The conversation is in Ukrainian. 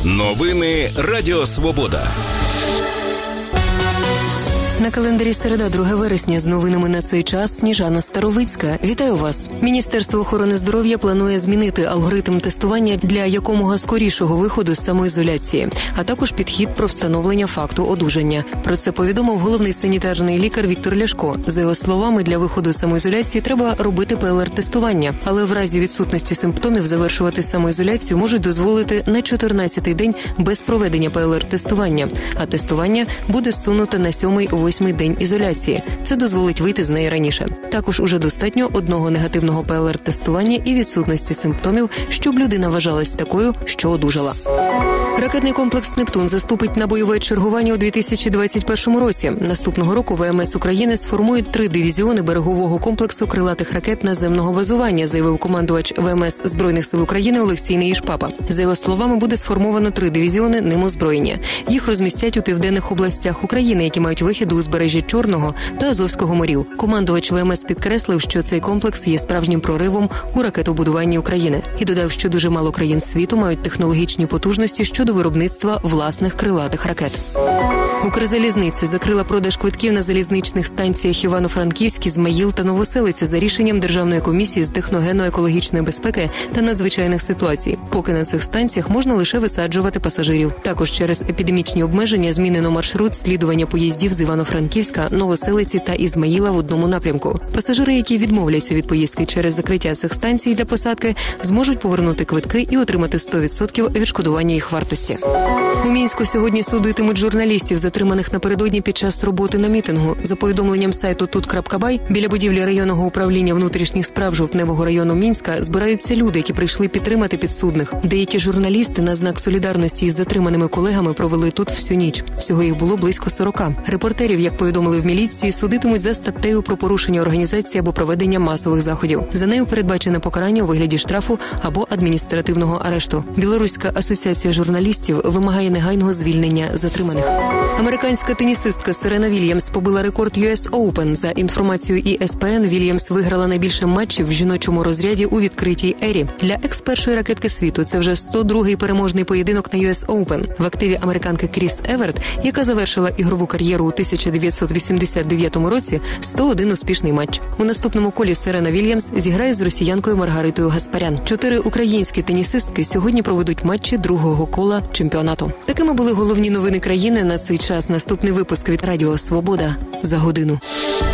Новини Радіо Свобода. На календарі середа, 2 вересня, з новинами на цей час Сніжана Старовицька. Вітаю вас. Міністерство охорони здоров'я планує змінити алгоритм тестування для якомога скорішого виходу з самоізоляції, а також підхід про встановлення факту одужання. Про це повідомив головний санітарний лікар Віктор Ляшко. За його словами, для виходу з самоізоляції треба робити ПЛР-тестування, але в разі відсутності симптомів завершувати самоізоляцію можуть дозволити на 14-й день без проведення ПЛР-тестування, а тестування буде зсунуто на 7-8 день ізоляції. Це дозволить вийти з неї раніше. Також уже достатньо одного негативного ПЛР-тестування і відсутності симптомів, щоб людина вважалась такою, що одужала. Ракетний комплекс «Нептун» заступить на бойове чергування у 2021 році. Наступного року ВМС України сформують 3 дивізіони берегового комплексу крилатих ракет наземного базування, заявив командувач ВМС Збройних сил України Олексій Неїшпапа. За його словами, буде сформовано 3 дивізіони ним озброєння. Їх розмістять у південних областях України, які мають вихід у узбережжя Чорного та Азовського морів. Командувач ВМС підкреслив, що цей комплекс є справжнім проривом у ракетобудуванні України. І додав, що дуже мало країн світу мають технологічні потужності щодо виробництва власних крилатих ракет. Укрзалізниця закрила продаж квитків на залізничних станціях Івано-Франківськ, Ізмаїл та Новоселиця за рішенням Державної комісії з техногенно-екологічної безпеки та надзвичайних ситуацій. Поки на цих станціях можна лише висаджувати пасажирів. Також через епідемічні обмеження змінено маршрут слідування поїздів з Івано-Франківська, Новоселиці та Ізмаїла в одному напрямку. Пасажири, які відмовляться від поїздки через закриття цих станцій для посадки, зможуть повернути квитки і отримати 100% відшкодування їх вартості. У Мінську сьогодні судитимуть журналістів, затриманих напередодні під час роботи на мітингу. За повідомленням сайту тут.бай, біля будівлі районного управління внутрішніх справ Жовтневого району Мінська збираються люди, які прийшли підтримати підсудних. Деякі журналісти на знак солідарності із затриманими колегами провели тут всю ніч. Всього їх було близько 40. Репортерів, як повідомили в міліції, судитимуть за статтею про порушення організації або проведення масових заходів. За нею передбачене покарання у вигляді штрафу або адміністративного арешту. Білоруська асоціація журналістів вимагає негайного звільнення затриманих. Американська тенісистка Серена Вільямс побила рекорд US Open. За інформацією ESPN, Вільямс виграла найбільше матчів в жіночому розряді у відкритій ері. Для екс-першої ракетки світу це вже 102-й переможний поєдинок на US Open. В активі американки Кріс Еверт, яка завершила ігрову кар'єру у 1989 році, 101 успішний матч. У наступному колі Серена Вільямс зіграє з росіянкою Маргаритою Гаспарян. 4 українські тенісистки сьогодні проведуть матчі другого кола чемпіонату. Такими були головні новини країни на цей час. Наступний випуск від Радіо Свобода за годину.